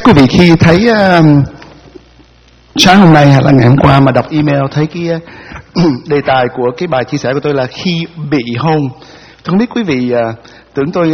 quý vị khi thấy sáng hôm nay hay là ngày hôm qua mà đọc email thấy cái đề tài của cái bài chia sẻ của tôi là khi bị hôn. Tôi không biết quý vị tưởng tôi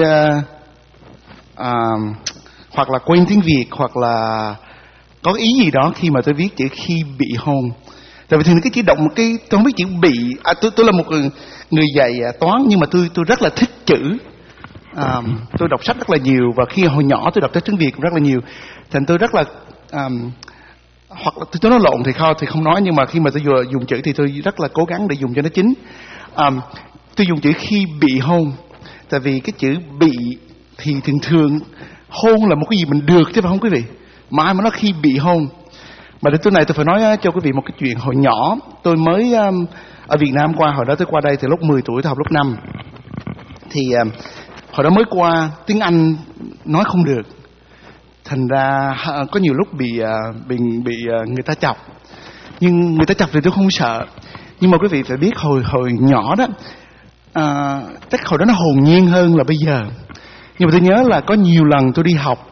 hoặc là quên tiếng Việt hoặc là có ý gì đó khi mà tôi viết chữ khi bị hôn. Tại vì thường cái chữ động một cái tôi không biết chữ bị. Tôi là một người dạy toán nhưng mà tôi rất là thích chữ. Tôi đọc sách rất là nhiều và khi hồi nhỏ tôi đọc tiếng Việt rất là nhiều. Thành tôi rất là hoặc là tôi nói lộn thì không nói, nhưng mà khi mà tôi vừa dùng chữ thì tôi rất là cố gắng để dùng cho nó chính. Tôi dùng chữ khi bị hôn, tại vì cái chữ bị thì thường hôn là một cái gì mình được chứ phải không quý vị? Mà ai mà nói khi bị hôn. Mà đến tối nay tôi phải nói cho quý vị một cái chuyện hồi nhỏ. Tôi mới ở Việt Nam qua, hồi đó tôi qua đây từ lúc 10 tuổi, tôi học lớp 5. Thì hồi đó mới qua, tiếng Anh nói không được. Thành ra có nhiều lúc bị người ta chọc. Nhưng người ta chọc thì tôi không sợ. Nhưng mà quý vị phải biết hồi nhỏ đó, chắc hồi đó nó hồn nhiên hơn là bây giờ. Nhưng mà tôi nhớ là có nhiều lần tôi đi học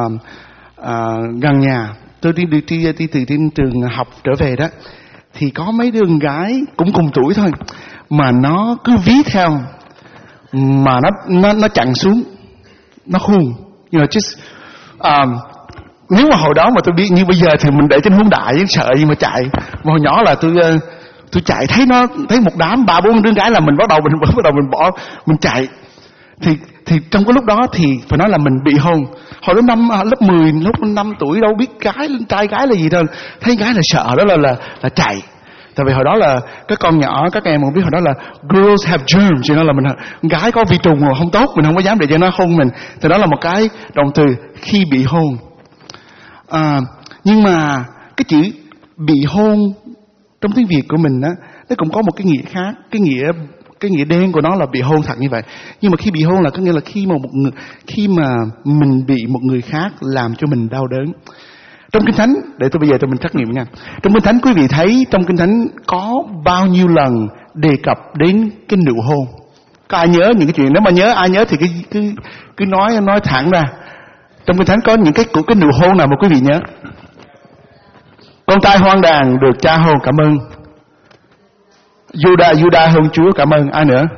gần nhà, tôi đi từ trường học trở về đó, thì có mấy đứa con gái cũng cùng tuổi thôi mà nó cứ ví theo, mà nó chặn xuống, nó khuôn, nếu mà hồi đó mà tôi biết như bây giờ thì mình để trên hướng đại sợ gì mà chạy. Mà hồi nhỏ là tôi chạy thấy một đám 3-4 đứa gái là mình bắt đầu mình bỏ mình chạy. Thì trong cái lúc đó thì phải nói là mình bị hôn. Hồi đó lớp 10, lúc 5 tuổi đâu biết trai gái là gì đâu. Thấy gái là sợ, đó là chạy. Tại vì hồi đó là các con nhỏ, các em không biết hồi đó là girls have germs, cho nên là mình gái có vi trùng không tốt, mình không có dám để cho nó hôn mình. Thì đó là một cái động từ khi bị hôn. Nhưng mà cái chữ bị hôn trong tiếng Việt của mình á, nó cũng có một cái nghĩa khác. Cái nghĩa đen của nó là bị hôn thật như vậy. Nhưng mà khi bị hôn là có nghĩa là khi mà mình bị một người khác làm cho mình đau đớn. Trong Kinh Thánh, để bây giờ mình trắc nghiệm nha. Trong Kinh Thánh quý vị thấy trong Kinh Thánh có bao nhiêu lần đề cập đến cái nụ hôn? Có ai nhớ những cái chuyện? Nếu mà ai nhớ thì cứ nói thẳng ra. Trong Kinh Thánh có những cái nụ hôn nào mà quý vị nhớ? Con trai hoang đàn được cha hôn, cảm ơn. Judah hôn Chúa, cảm ơn. Ai nữa?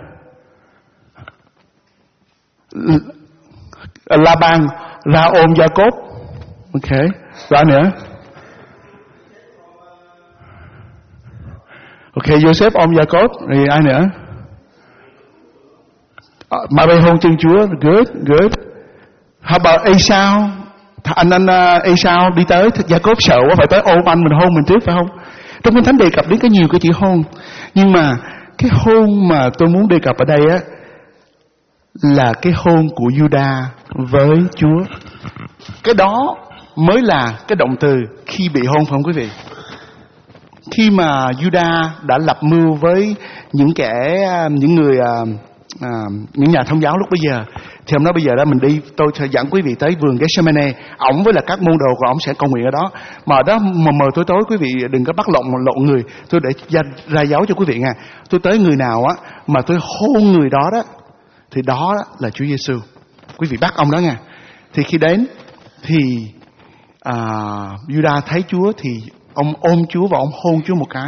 Laban ra ôm Gia-cốp. Ok. Rồi nữa. Ok, Joseph ôm Gia-cốp. Rồi ai nữa? Mary hôn chân Chúa. Good. How about Esau? Anh Esau đi tới, Gia-cốp sợ quá phải tới ôm anh, mình hôn mình trước phải không? Trong Kinh Thánh đề cập đến cái nhiều cái chữ hôn. Nhưng mà cái hôn mà tôi muốn đề cập ở đây á là cái hôn của Judah với Chúa. Cái đó mới là cái động từ khi bị hôn, phải không quý vị? Khi mà Judah đã lập mưu với những nhà thông giáo lúc bây giờ, thì hôm đó bây giờ đó mình đi, tôi sẽ dẫn quý vị tới vườn Gethsemane. Ổng với là các môn đồ của ổng sẽ cầu nguyện ở đó. Mà ở đó mà mờ tối quý vị đừng có bắt lộn người. Tôi để ra dấu cho quý vị nha. Tôi tới người nào á mà tôi hôn người đó đó, thì đó là Chúa Giêsu. Quý vị bắt ông đó nha. Thì khi đến thì Judah thấy Chúa thì ông ôm Chúa và ông hôn Chúa một cái.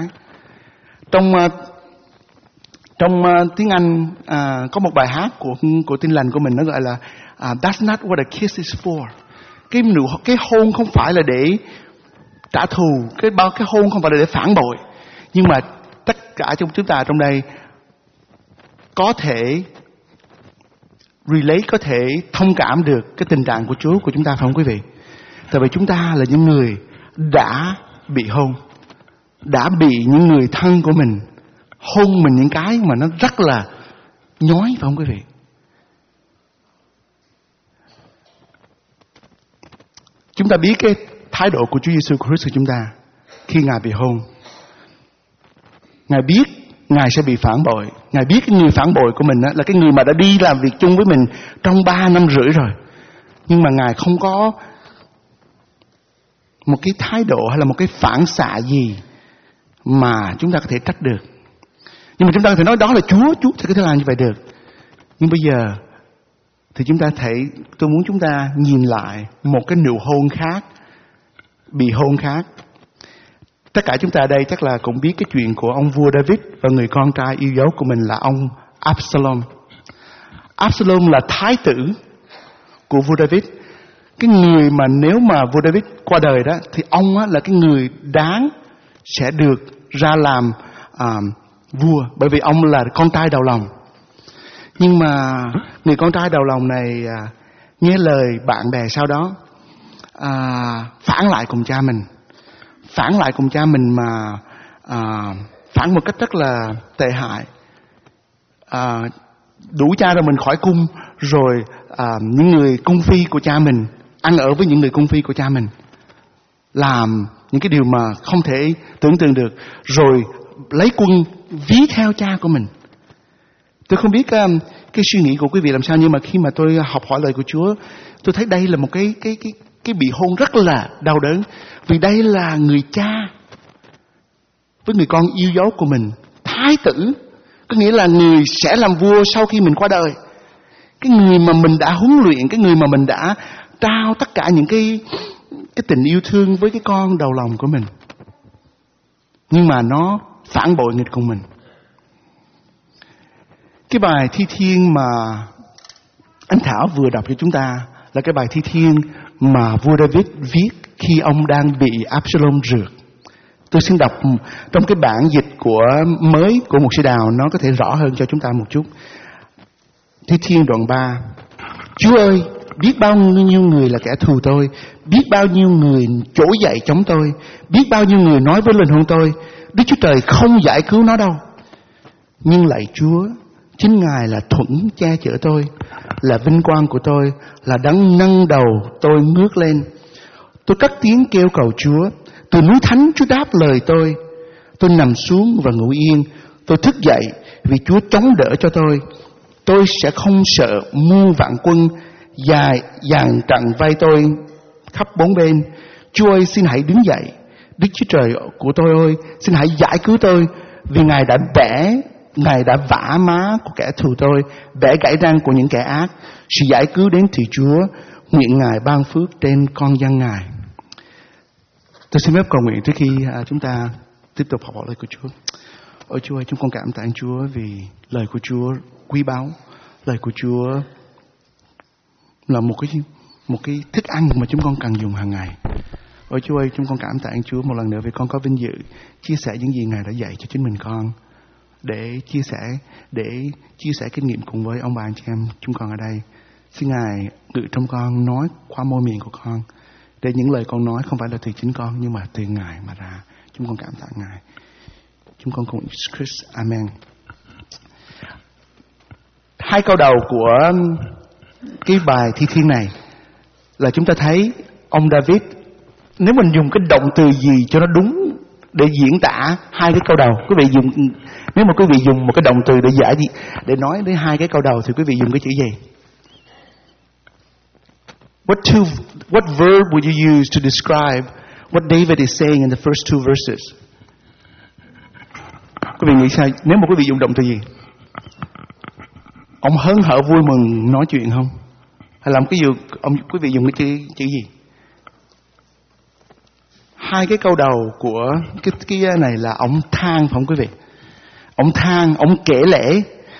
Trong tiếng Anh có một bài hát của Tin Lành của mình, nó gọi là That's not what a kiss is for. Cái hôn không phải là để trả thù, cái hôn không phải là để phản bội. Nhưng mà tất cả trong chúng ta trong đây có thể relate, có thể thông cảm được cái tình trạng của Chúa của chúng ta, phải không quý vị? Tại vì chúng ta là những người đã bị hôn, đã bị những người thân của mình hôn mình những cái mà nó rất là nhói, phải không quý vị? Chúng ta biết cái thái độ của Chúa Giêsu Christ của chúng ta khi Ngài bị hôn. Ngài biết Ngài sẽ bị phản bội. Ngài biết cái người phản bội của mình là cái người mà đã đi làm việc chung với mình trong 3 năm rưỡi rồi. Nhưng mà Ngài không có một cái thái độ hay là một cái phản xạ gì mà chúng ta có thể trách được. Nhưng mà chúng ta có thể nói đó là Chúa thì có thể làm như vậy được. Nhưng bây giờ thì tôi muốn chúng ta nhìn lại một cái nụ hôn khác, bị hôn khác. Tất cả chúng ta đây chắc là cũng biết cái chuyện của ông vua David và người con trai yêu dấu của mình là ông Absalom. Absalom là thái tử của vua David. Cái người mà nếu mà vua David qua đời đó thì ông á, là cái người đáng sẽ được ra làm vua, bởi vì ông là con trai đầu lòng. Nhưng mà người con trai đầu lòng này nghe lời bạn bè sau đó, phản lại cùng cha mình. Phản lại cùng cha mình mà phản một cách rất là tệ hại. Đuổi cha ra mình khỏi cung, rồi những người cung phi của cha mình ăn ở với những người cung phi của cha mình, làm những cái điều mà không thể tưởng tượng được, rồi lấy quân ví theo cha của mình. Tôi không biết cái suy nghĩ của quý vị làm sao, nhưng mà khi mà tôi học hỏi lời của Chúa, tôi thấy đây là một cái bị hôn rất là đau đớn. Vì đây là người cha với người con yêu dấu của mình, thái tử, có nghĩa là người sẽ làm vua sau khi mình qua đời. Cái người mà mình đã huấn luyện, cái người mà mình đã trao tất cả những cái tình yêu thương với cái con đầu lòng của mình, nhưng mà nó phản bội nghịch cùng mình. Cái bài thi thiên mà anh Thảo vừa đọc cho chúng ta là cái bài thi thiên mà vua David viết khi ông đang bị Absalom rượt. Tôi xin đọc trong cái bản dịch mới của Mục sư Đào, nó có thể rõ hơn cho chúng ta một chút. Thi thiên đoạn 3. Chúa ơi, biết bao nhiêu người là kẻ thù tôi, biết bao nhiêu người trỗi dậy chống tôi, biết bao nhiêu người nói với linh hồn tôi, Đức Chúa Trời không giải cứu nó đâu. Nhưng lạy Chúa, chính Ngài là thuẫn che chở tôi, là vinh quang của tôi, là đấng nâng đầu tôi ngước lên. Tôi cất tiếng kêu cầu Chúa, từ núi thánh Chúa đáp lời tôi. Tôi nằm xuống và ngủ yên, tôi thức dậy vì Chúa chống đỡ cho tôi. Tôi sẽ không sợ muôn vạn quân dàn trận vây tôi khắp bốn bên. Chúa ơi, xin hãy đứng dậy. Đức Chúa Trời của tôi ơi, xin hãy giải cứu tôi, vì Ngài đã vả má của kẻ thù tôi, bẻ gãy răng của những kẻ ác. Sự giải cứu đến từ Chúa, nguyện Ngài ban phước trên con dân Ngài. Tôi xin phép cầu nguyện trước khi chúng ta tiếp tục học hỏi lời của Chúa. Ôi Chúa ơi, chúng con cảm tạ Chúa vì lời của Chúa quý báu. Lời của Chúa là một cái thức ăn mà chúng con cần dùng hàng ngày. Ôi Chúa ơi, chúng con cảm tạ Chúa một lần nữa vì con có vinh dự chia sẻ những gì Ngài đã dạy cho chính mình con, để chia sẻ kinh nghiệm cùng với ông bà anh chị em chúng con ở đây. Xin Ngài ngự trong con, nói qua môi miệng của con, để những lời con nói không phải là từ chính con nhưng mà từ Ngài mà ra. Chúng con cảm tạ Ngài. Chúng con cùng Jesus Christ. Amen. Hai câu đầu của cái bài thi thiên này là chúng ta thấy ông David, nếu mình dùng cái động từ gì cho nó đúng để diễn tả hai cái câu đầu, nếu mà quý vị dùng một cái động từ để nói đến hai cái câu đầu thì quý vị dùng cái chữ gì? What verb would you use to describe what David is saying in the first two verses? Quý vị nghĩ sao? Nếu mà quý vị dùng động từ gì? Ông hớn hở vui mừng nói chuyện không? Hay làm cái gì? Quý vị dùng cái chữ gì? Hai cái câu đầu của cái này là ông than, phải không quý vị? Ông than, ông kể lể,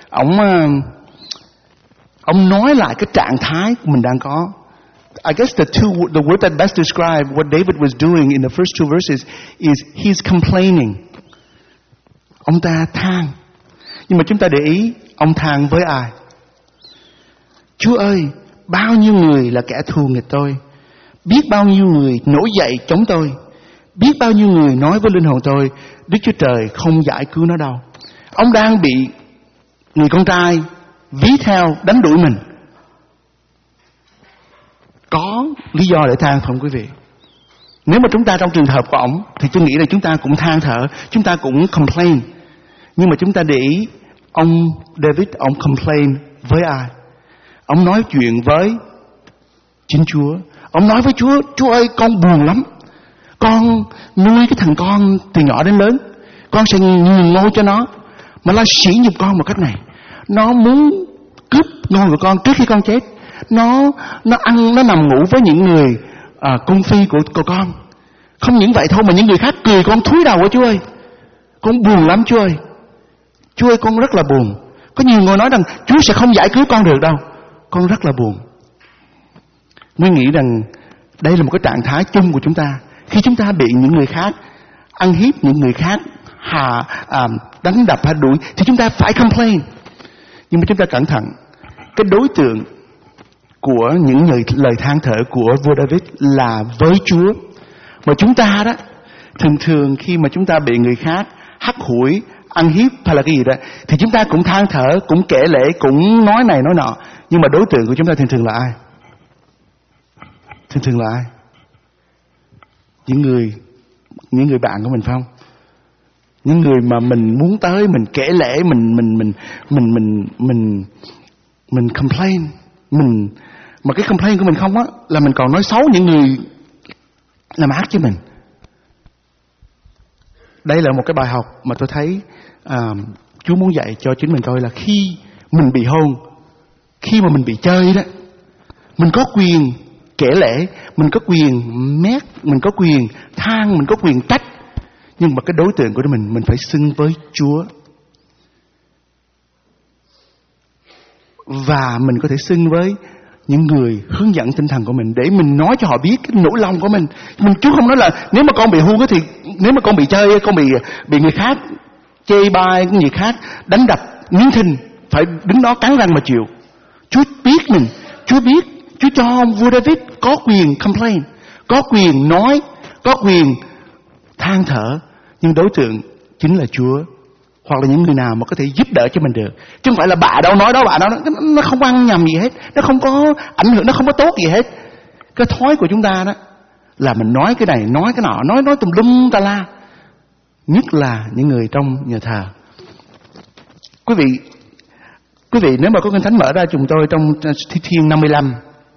ông nói lại cái trạng thái của mình đang có. I guess the word that best describe what David was doing in the first two verses is he's complaining. Ông ta than. Nhưng mà chúng ta để ý, ông than với ai? Chúa ơi, bao nhiêu người là kẻ thù nghịch tôi, biết bao nhiêu người nổi dậy chống tôi, biết bao nhiêu người nói với linh hồn tôi, Đức Chúa Trời không giải cứu nó đâu. Ông đang bị người con trai ví theo đánh đuổi mình. Có lý do để than không quý vị? Nếu mà chúng ta trong trường hợp của ông thì tôi nghĩ là chúng ta cũng than thở, chúng ta cũng complain. Nhưng mà chúng ta để ý, ông David, ông complain với ai? Ông nói chuyện với chính Chúa. Ông nói với Chúa, Chúa ơi, con buồn lắm. Con nuôi cái thằng con từ nhỏ đến lớn, con sẽ nhường ngôi cho nó, mà nó sỉ nhục con một cách này. Nó muốn cướp ngôi của con trước khi con chết. nó ăn, nó nằm ngủ với những người cung phi của con. Không những vậy thôi mà những người khác cười con thúi đầu á Chúa ơi. Con buồn lắm Chúa ơi. Chúa ơi, con rất là buồn. Có nhiều người nói rằng Chúa sẽ không giải cứu con được đâu. Con rất là buồn. Nguyên nghĩ rằng đây là một cái trạng thái chung của chúng ta. Khi chúng ta bị những người khác ăn hiếp, những người khác đánh đập hay đuổi, thì chúng ta phải complain. Nhưng mà chúng ta cẩn thận. Cái đối tượng của những lời than thở của vua David là với Chúa. Mà chúng ta đó, thường khi mà chúng ta bị người khác hắt hủi, ăn hiếp hay là cái gì đó, thì chúng ta cũng than thở, cũng kể lể, cũng nói này nói nọ. Nhưng mà đối tượng của chúng ta thường là ai? Thường là ai? Những người bạn của mình phải không? Những người mà mình muốn tới, mình kể lể, mình complain, mà cái complain của mình không á, là mình còn nói xấu những người làm ác với mình. Đây là một cái bài học mà tôi thấy Chúa muốn dạy cho chính mình tôi, là khi mình bị hôn, khi mà mình bị chơi đó, mình có quyền kể lể, mình có quyền mét, mình có quyền than, mình có quyền trách. Nhưng mà cái đối tượng của mình phải xưng với Chúa. Và mình có thể xưng với những người hướng dẫn tinh thần của mình, để mình nói cho họ biết cái nỗi lòng của mình. Chúa không nói là nếu mà con bị hôn thì, nếu mà con bị chơi, con bị người khác chê bai, người khác đánh đập, miếng thịnh, phải đứng đó cắn răng mà chịu. Chúa biết mình, Chúa biết, Chúa cho ông vua David có quyền complain, có quyền nói, có quyền than thở. Nhưng đối tượng chính là Chúa, hoặc là những người nào mà có thể giúp đỡ cho mình được. Chứ không phải là bà đâu nói đó, bà đó, nó không ăn nhầm gì hết, nó không có ảnh hưởng, nó không có tốt gì hết. Cái thói của chúng ta đó là mình nói cái này, nói cái nọ, nói tùm lum ta la. Nhất là những người trong nhà thờ. Quý vị nếu mà có Kinh Thánh mở ra chúng tôi trong Thi Thiên 55,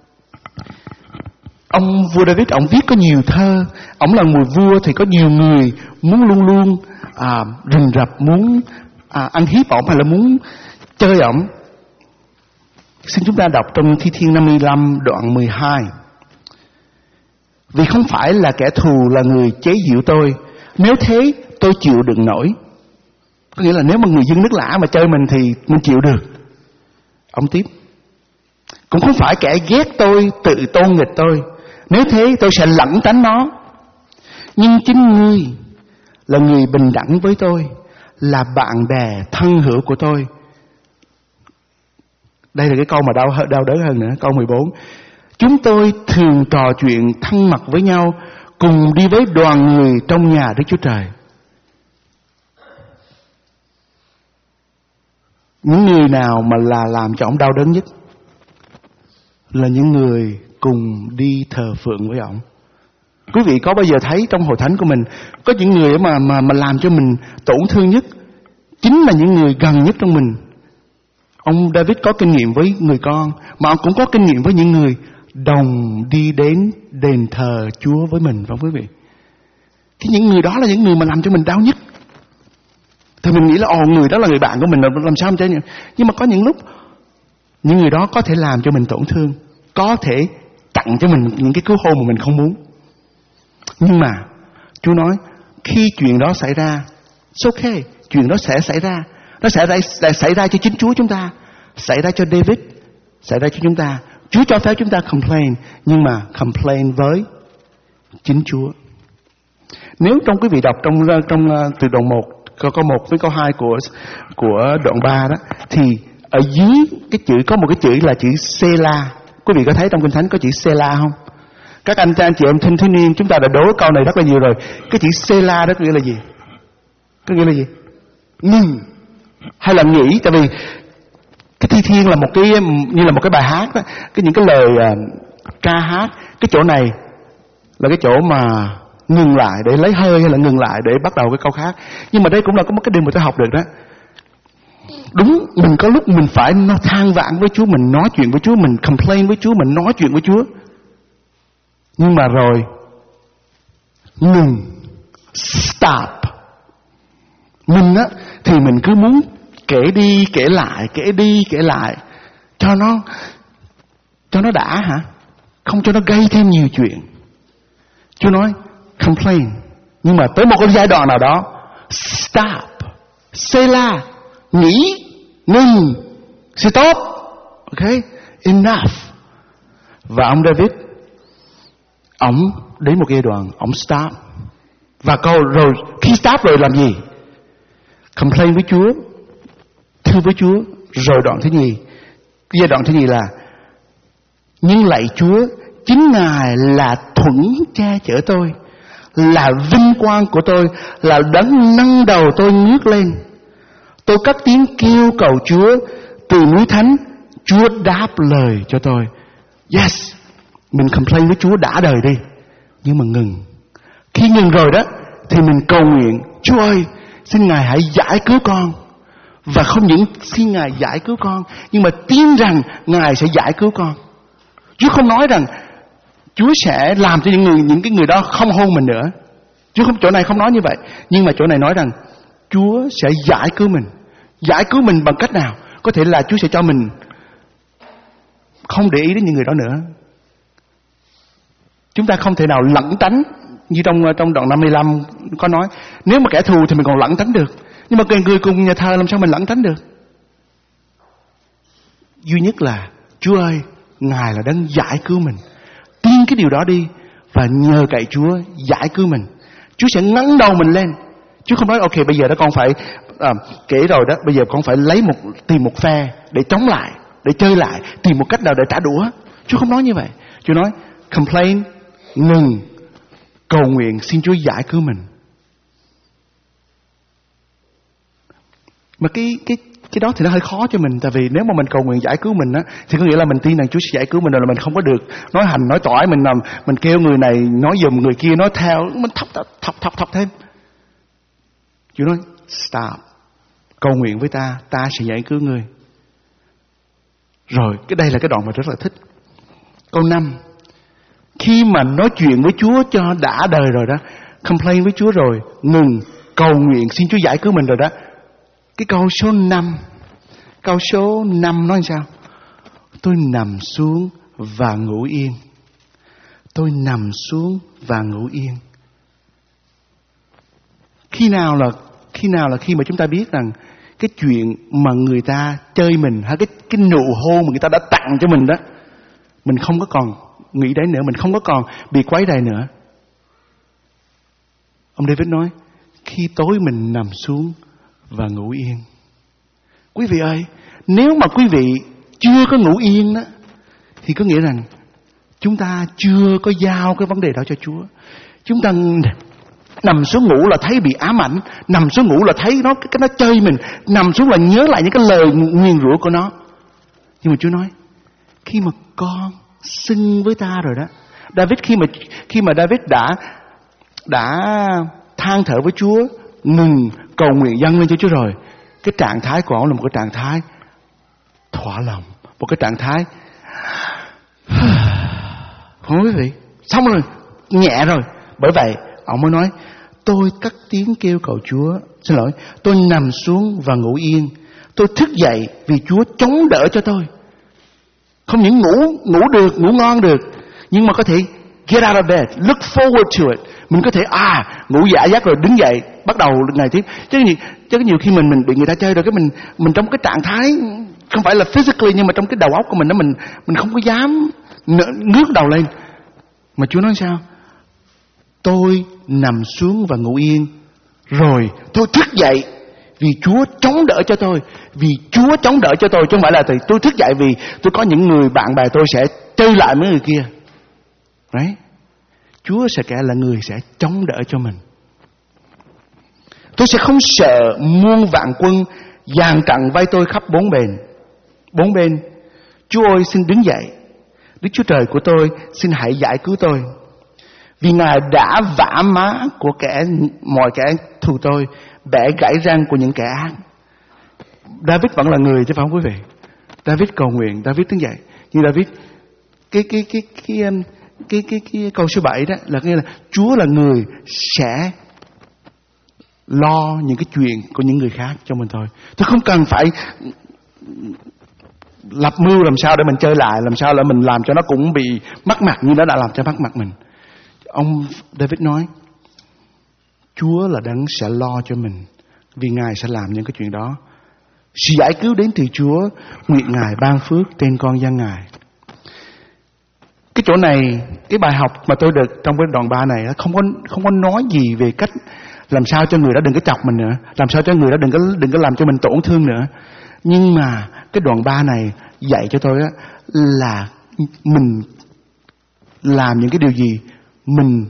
ông vua David, ông viết có nhiều thơ. Ông là người vua thì có nhiều người muốn luôn luôn rình rập, muốn ăn hiếp ông hay là muốn chơi ông. Xin chúng ta đọc trong Thi Thiên 55 đoạn 12. Vì không phải là kẻ thù là người chế giễu tôi, nếu thế tôi chịu đựng nổi. Có nghĩa là nếu mà người dân nước lã mà chơi mình thì mình chịu được. Ông tiếp: cũng không phải kẻ ghét tôi tự tôn nghịch tôi, nếu thế tôi sẽ lẩn tránh nó. Nhưng chính ngươi là người bình đẳng với tôi, là bạn bè thân hữu của tôi. Đây là cái câu mà đau đớn hơn nữa. Câu 14: chúng tôi thường trò chuyện thân mật với nhau, cùng đi với đoàn người trong nhà Đức Chúa Trời. Những người nào mà là làm cho ông đau đớn nhất là những người cùng đi thờ phượng với ông. Quý vị có bao giờ thấy trong hội thánh của mình có những người mà làm cho mình tổn thương nhất chính là những người gần nhất trong mình. Ông David có kinh nghiệm với người con, mà ông cũng có kinh nghiệm với những người đồng đi đến đền thờ Chúa với mình, phải không quý vị? Thì những người đó là những người mà làm cho mình đau nhất. Thì mình nghĩ là người đó là người bạn của mình, làm sao không chơi. Nhưng mà có những lúc những người đó có thể làm cho mình tổn thương, có thể tặng cho mình những cái cứu hôn mà mình không muốn. Nhưng mà Chúa nói khi chuyện đó xảy ra, it's okay, chuyện đó sẽ xảy ra. Nó sẽ xảy ra cho chính Chúa chúng ta, xảy ra cho David, xảy ra cho chúng ta. Chúa cho phép chúng ta complain, nhưng mà complain với chính Chúa. Nếu trong quý vị đọc trong từ đoạn 1, câu 1 với câu 2 của đoạn 3 đó, thì ở dưới cái chữ có một cái chữ là chữ Sela. Quý vị có thấy trong Kinh Thánh có chữ Sela không? Các anh chị em thanh thiếu niên, chúng ta đã đố câu này rất là nhiều rồi. Cái chữ Sela đó có nghĩa là gì? Có nghĩa là gì? Ngừng hay là nghỉ? Tại vì cái Thi Thiên là một cái như là một cái bài hát đó, những cái lời ca hát. Cái chỗ này là cái chỗ mà ngừng lại để lấy hơi, hay là ngừng lại để bắt đầu cái câu khác. Nhưng mà đây cũng là có một cái điều mà tôi học được đó. Đúng, mình có lúc mình phải than vãn với Chúa, mình nói chuyện với Chúa, mình complain với Chúa, mình nói chuyện với Chúa. Nhưng mà rồi ngừng, stop. Mình á thì mình cứ muốn kể đi kể lại, kể đi kể lại cho cho nó đã hả? Không cho nó gây thêm nhiều chuyện. Chúa nói complain, nhưng mà tới một cái giai đoạn nào đó stop, Selah, nghỉ, ngừng, stop, ok, enough. Và ông David, ông đến một giai đoạn ông stop. Và câu rồi khi stop rồi làm gì? Complain với Chúa, thưa với Chúa. Rồi đoạn thứ nhì, giai đoạn thứ nhì là nhưng lạy Chúa, chính Ngài là thuẫn che chở tôi, là vinh quang của tôi, là đấng nâng đầu tôi ngước lên. Tôi cất tiếng kêu cầu Chúa từ núi thánh, Chúa đáp lời cho tôi. Yes, mình complain với Chúa đã đời đi, nhưng mà ngừng. Khi ngừng rồi đó thì mình cầu nguyện, Chúa ơi, xin Ngài hãy giải cứu con. Và không những xin Ngài giải cứu con, nhưng mà tin rằng Ngài sẽ giải cứu con. Chúa không nói rằng Chúa sẽ làm cho những cái người đó không hôn mình nữa. Chúa không, chỗ này không nói như vậy. Nhưng mà chỗ này nói rằng Chúa sẽ giải cứu mình. Giải cứu mình bằng cách nào? Có thể là Chúa sẽ cho mình không để ý đến những người đó nữa. Chúng ta không thể nào lẩn tránh. Như trong đoạn 55 có nói, nếu mà kẻ thù thì mình còn lẩn tránh được, nhưng mà người cùng nhà thờ làm sao mình lẩn tránh được? Duy nhất là Chúa ơi, Ngài là đấng giải cứu mình. Tin cái điều đó đi và nhờ cậy Chúa giải cứu mình. Chúa sẽ ngẩng đầu mình lên. Chúa không nói ok bây giờ đó con phải kể rồi đó, bây giờ con phải tìm một phe để chống lại, để chơi lại, tìm một cách nào để trả đũa. Chúa không nói như vậy. Chúa nói complain, ngừng, cầu nguyện xin Chúa giải cứu mình. Mà cái đó thì nó hơi khó cho mình. Tại vì nếu mà mình cầu nguyện giải cứu mình á, thì có nghĩa là mình tin rằng Chúa sẽ giải cứu mình, rồi là mình không có được nói hành nói tỏi, mình kêu người này nói giùm, người kia nói theo, mình thọc thêm. Chúa nói stop, cầu nguyện với ta, ta sẽ giải cứu ngươi. Rồi cái đây là cái đoạn mà rất là thích. Câu 5, khi mà nói chuyện với Chúa cho đã đời rồi đó, complain với Chúa rồi, ngừng, cầu nguyện xin Chúa giải cứu mình rồi đó. Cái câu số 5 nói sao? Tôi nằm xuống và ngủ yên. Tôi nằm xuống và ngủ yên. Khi nào là khi mà chúng ta biết rằng cái chuyện mà người ta chơi mình, hay cái nụ hôn mà người ta đã tặng cho mình đó, mình không có còn nghĩ đến nữa, mình không có còn bị quấy rầy nữa. Ông David nói, khi tối mình nằm xuống và ngủ yên. Quý vị ơi, nếu mà quý vị chưa có ngủ yên đó, thì có nghĩa rằng chúng ta chưa có giao cái vấn đề đó cho Chúa. Chúng ta nằm xuống ngủ là thấy bị ám ảnh, nằm xuống ngủ là thấy nó chơi mình, nằm xuống là nhớ lại những cái lời nguyền rủa của nó. Nhưng mà Chúa nói, khi mà con xưng với ta rồi đó, David khi mà David đã than thở với Chúa, ngừng cầu nguyện dâng lên cho Chúa rồi, cái trạng thái của ông là một cái trạng thái thỏa lòng, một cái trạng thái không quý vị, xong rồi, nhẹ rồi. Bởi vậy ông mới nói, tôi cất tiếng kêu cầu Chúa, xin lỗi, tôi nằm xuống và ngủ yên. Tôi thức dậy vì Chúa chống đỡ cho tôi. Không những ngủ được, ngủ ngon được, nhưng mà có thể get out of bed, look forward to it. Mình có thể ngủ dã giấc rồi đứng dậy bắt đầu ngày tiếp. Chứ nhiều khi mình bị người ta chơi rồi, cái mình trong cái trạng thái không phải là physically, nhưng mà trong cái đầu óc của mình đó, mình không có dám ngước đầu lên. Mà Chúa nói sao? Tôi nằm xuống và ngủ yên, rồi tôi thức dậy vì Chúa chống đỡ cho tôi. Vì Chúa chống đỡ cho tôi, chứ không phải là tôi thức dậy vì tôi có những người bạn bè tôi sẽ chơi lại với người kia. Đấy, Chúa sẽ kể là người sẽ chống đỡ cho mình. Tôi sẽ không sợ muôn vạn quân dàn trận vây tôi khắp bốn bên. Chúa ơi, xin đứng dậy. Đức Chúa Trời của tôi, xin hãy giải cứu tôi. Vì Ngài đã vả má của mọi kẻ thù tôi, bẻ gãy răng của những kẻ ác. David vẫn là người chứ phải không quý vị? David cầu nguyện, David đứng dậy. Nhưng David cái câu số 7 đó là nghĩa là Chúa là người sẽ lo những cái chuyện của những người khác cho mình thôi. Tôi không cần phải lập mưu làm sao để mình chơi lại, làm sao để mình làm cho nó cũng bị mất mặt như nó đã làm cho mất mặt mình. Ông David nói, Chúa là đấng sẽ lo cho mình, vì Ngài sẽ làm những cái chuyện đó. Sự giải cứu đến từ Chúa, nguyện Ngài ban phước trên con dân Ngài. Cái chỗ này, cái bài học mà tôi được trong cái đoạn 3 này không có nói gì về cách làm sao cho người đó đừng có chọc mình nữa, làm sao cho người đó đừng có làm cho mình tổn thương nữa. Nhưng mà cái đoạn 3 này dạy cho tôi là mình làm những cái điều gì mình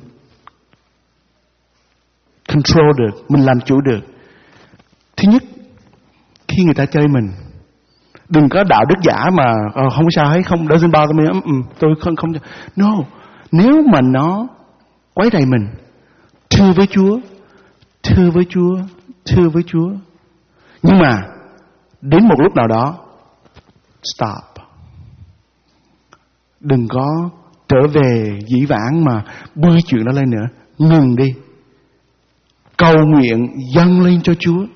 control được, mình làm chủ được. Thứ nhất, khi người ta chơi mình, đừng có đạo đức giả mà không có sao hết, không doesn't bother me, tôi không. No, nếu mà nó quấy rầy mình, thưa với Chúa. Nhưng mà đến một lúc nào đó, stop. Đừng có trở về dĩ vãng mà bươi chuyện đó lên nữa. Ngừng đi. Cầu nguyện dâng lên cho Chúa.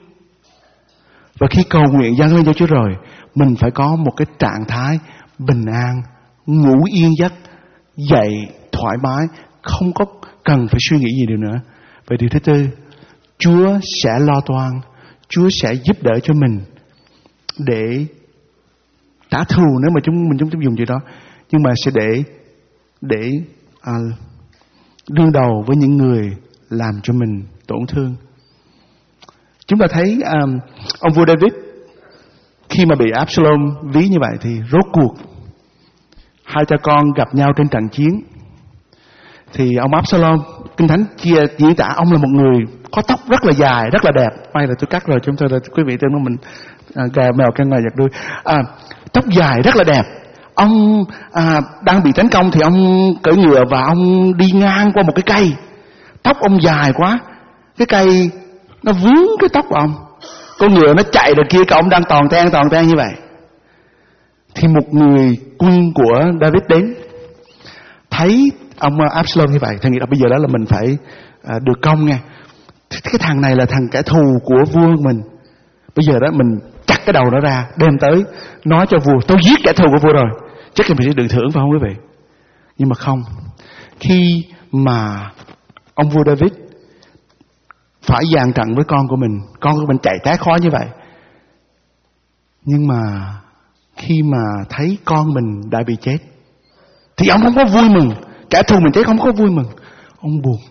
Và khi cầu nguyện dâng lên cho Chúa rồi, mình phải có một cái trạng thái bình an, ngủ yên giấc, dậy thoải mái, không có cần phải suy nghĩ gì điều nữa. Và điều thứ tư, Chúa sẽ lo toan, Chúa sẽ giúp đỡ cho mình để trả thù nếu mà chúng dùng gì đó, nhưng mà sẽ để đương đầu với những người làm cho mình tổn thương. Chúng ta thấy ông vua David khi mà bị Absalom ví như vậy thì rốt cuộc hai cha con gặp nhau trên trận chiến. Thì ông Absalom, Kinh Thánh diễn tả ông là một người có tóc rất là dài, rất là đẹp. May là tôi cắt rồi, chúng tôi là quý vị tên của mình gà mèo căn ngoài giật đuôi. Tóc dài rất là đẹp. Ông đang bị tấn công thì ông cưỡi ngựa và ông đi ngang qua một cái cây. Tóc ông dài quá, cái cây nó vướng cái tóc của ông. Con ngựa nó chạy rồi kia, cả ông đang toàn ten như vậy. Thì một người quân của David đến, thấy ông Absalom như vậy, thì nghĩ là bây giờ đó là mình phải được công nha. Cái thằng này là thằng kẻ thù của vua mình. Bây giờ đó mình chặt cái đầu nó ra, đem tới nói cho vua, tôi giết kẻ thù của vua rồi, chắc là mình sẽ được thưởng phải không quý vị? Nhưng mà không. Khi mà ông vua David phải dàn trận với con của mình chạy té khó như vậy, nhưng mà khi mà thấy con mình đã bị chết thì ông không có vui mừng. Kẻ thù mình chết không có vui mừng, ông buồn.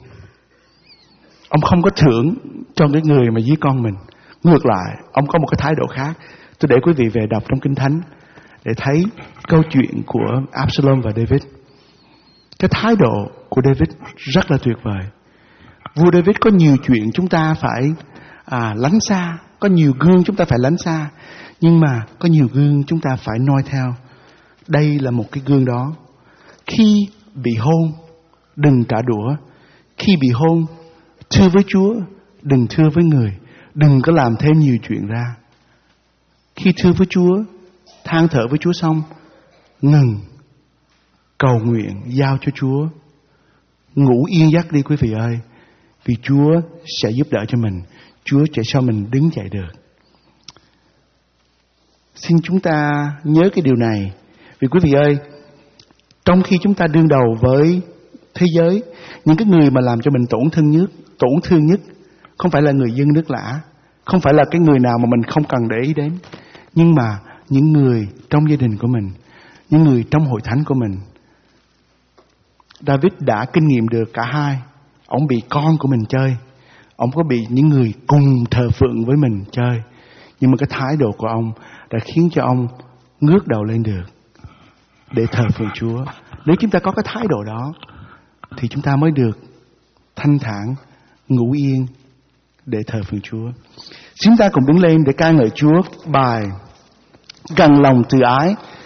Ông không có thưởng cho cái người mà giết con mình. Ngược lại, ông có một cái thái độ khác. Tôi để quý vị về đọc trong Kinh Thánh để thấy câu chuyện của Absalom và David. Cái thái độ của David rất là tuyệt vời. Vua David có nhiều chuyện chúng ta phải lánh xa, có nhiều gương chúng ta phải lánh xa, nhưng mà có nhiều gương chúng ta phải noi theo. Đây là một cái gương đó. Khi bị hôn, đừng trả đũa. Khi bị hôn, thưa với Chúa, đừng thưa với người. Đừng có làm thêm nhiều chuyện ra. Khi thưa với Chúa, than thở với Chúa xong, ngừng, cầu nguyện, giao cho Chúa. Ngủ yên giấc đi quý vị ơi. Vì Chúa sẽ giúp đỡ cho mình. Chúa sẽ cho mình đứng dậy được. Xin chúng ta nhớ cái điều này. Vì quý vị ơi, trong khi chúng ta đương đầu với thế giới, những cái người mà làm cho mình tổn thương nhất không phải là người dân nước lã, không phải là cái người nào mà mình không cần để ý đến, nhưng mà những người trong gia đình của mình, những người trong hội thánh của mình. David đã kinh nghiệm được cả hai. Ông bị con của mình chơi, ông có bị những người cùng thờ phượng với mình chơi. Nhưng mà cái thái độ của ông đã khiến cho ông ngước đầu lên được để thờ phượng Chúa. Nếu chúng ta có cái thái độ đó thì chúng ta mới được thanh thản, ngủ yên để thờ phượng Chúa. Chúng ta cùng đứng lên để ca ngợi Chúa bài Gần lòng từ ái.